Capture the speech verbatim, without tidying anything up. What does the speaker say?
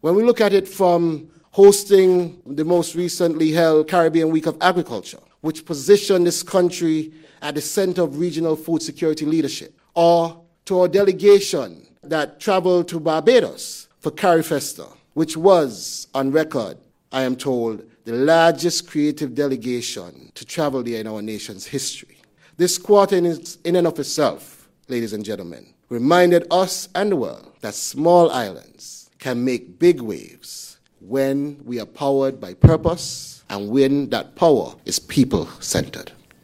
When we look at it from hosting the most recently held Caribbean Week of Agriculture, which positioned this country at the center of regional food security leadership, or to our delegation that traveled to Barbados for CARIFESTA, which was, on record, I am told, the largest creative delegation to travel there in our nation's history. This quarter in, in and of itself, ladies and gentlemen, reminded us and the world that small islands can make big waves when we are powered by purpose and when that power is people-centered.